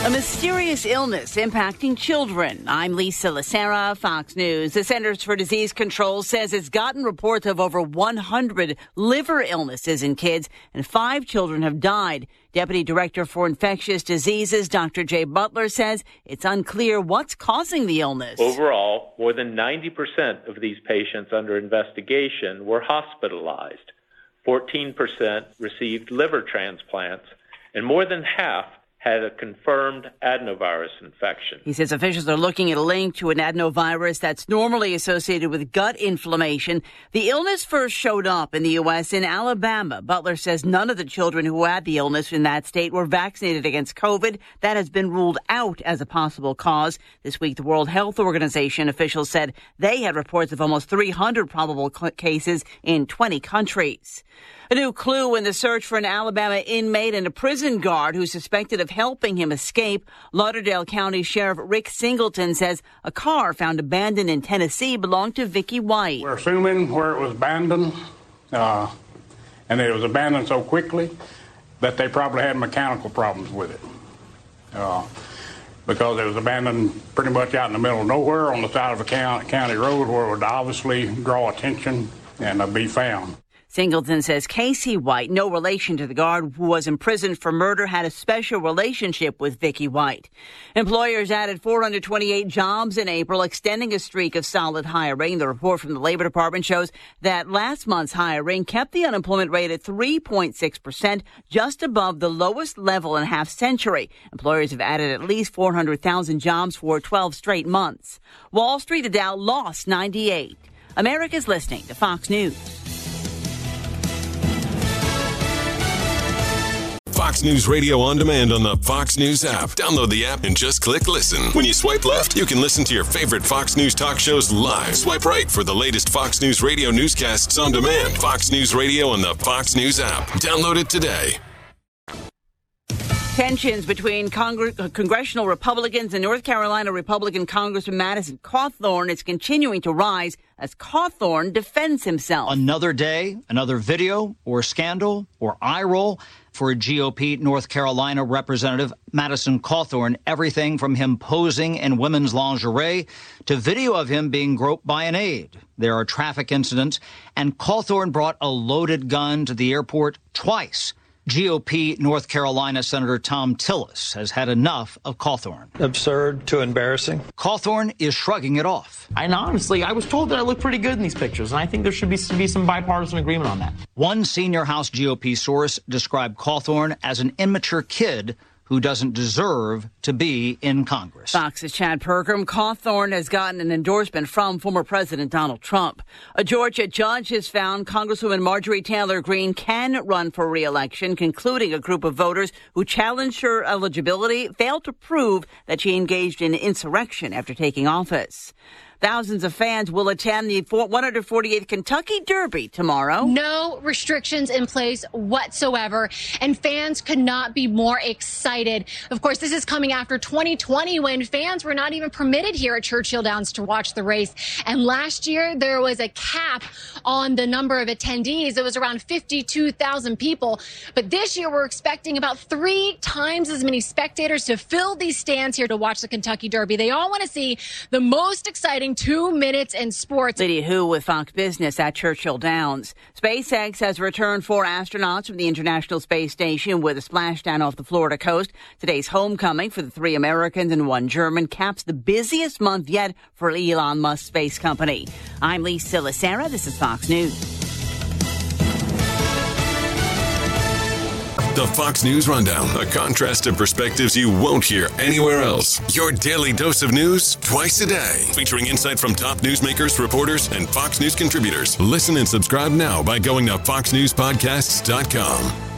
A mysterious illness impacting children. I'm Lisa Lacera, Fox News. The Centers for Disease Control says it's gotten reports of over 100 liver illnesses in kids, and 5 children have died. Deputy Director for Infectious Diseases, Dr. Jay Butler, says it's unclear what's causing the illness. Overall, more than 90% of these patients under investigation were hospitalized. 14% received liver transplants, and more than half had a confirmed adenovirus infection. He says officials are looking at a link to an adenovirus that's normally associated with gut inflammation. The illness first showed up in the U.S. in Alabama. Butler says none of the children who had the illness in that state were vaccinated against COVID. That has been ruled out as a possible cause. This week, the World Health Organization officials said they had reports of almost 300 probable cases in 20 countries. A new clue in the search for an Alabama inmate and a prison guard who's suspected of helping him escape. Lauderdale County Sheriff Rick Singleton says a car found abandoned in Tennessee belonged to Vicky White. We're assuming where it was abandoned, and it was abandoned so quickly that they probably had mechanical problems with it. Because it was abandoned pretty much out in the middle of nowhere on the side of a county road where it would obviously draw attention and be found. Singleton says Casey White, no relation to the guard who was imprisoned for murder, had a special relationship with Vicky White. Employers added 428 jobs in April, extending a streak of solid hiring. The report from the Labor Department shows that last month's hiring kept the unemployment rate at 3.6%, just above the lowest level in a half century. Employers have added at least 400,000 jobs for 12 straight months. Wall Street, the Dow lost 98. America's listening to Fox News. Fox News Radio on demand on the Fox News app. Download the app and just click listen. When you swipe left, you can listen to your favorite Fox News talk shows live. Swipe right for the latest Fox News Radio newscasts on demand. Fox News Radio on the Fox News app. Download it today. Tensions between congressional Republicans and North Carolina Republican Congressman Madison Cawthorn is continuing to rise as Cawthorn defends himself. Another day, another video or scandal or eye roll for GOP North Carolina Representative Madison Cawthorn. Everything from him posing in women's lingerie to video of him being groped by an aide. There are traffic incidents, and Cawthorn brought a loaded gun to the airport twice. GOP North Carolina Senator Thom Tillis has had enough of Cawthorn. Absurd to embarrassing. Cawthorn is shrugging it off. And honestly, I was told that I look pretty good in these pictures, and I think there should be some bipartisan agreement on that. One senior House GOP source described Cawthorn as an immature kid who doesn't deserve to be in Congress. Fox's Chad Pergram. Cawthorn has gotten an endorsement from former President Donald Trump. A Georgia judge has found Congresswoman Marjorie Taylor Greene can run for re-election, concluding a group of voters who challenged her eligibility failed to prove that she engaged in insurrection after taking office. Thousands of fans will attend the 148th Kentucky Derby tomorrow. No restrictions in place whatsoever, and fans could not be more excited. Of course, this is coming after 2020 when fans were not even permitted here at Churchill Downs to watch the race. And last year, there was a cap on the number of attendees. It was around 52,000 people. But this year, we're expecting about 3 times as many spectators to fill these stands here to watch the Kentucky Derby. They all want to see the most exciting 2 minutes in sports. Lydia Hu with Fox Business at Churchill Downs. SpaceX has returned 4 astronauts from the International Space Station with a splashdown off the Florida coast. Today's homecoming for the 3 Americans and 1 German caps the busiest month yet for Elon Musk's space company. I'm Lisa Lacera. This is Fox News. The Fox News Rundown, a contrast of perspectives you won't hear anywhere else. Your daily dose of news twice a day, featuring insight from top newsmakers, reporters, and Fox News contributors. Listen and subscribe now by going to foxnewspodcasts.com.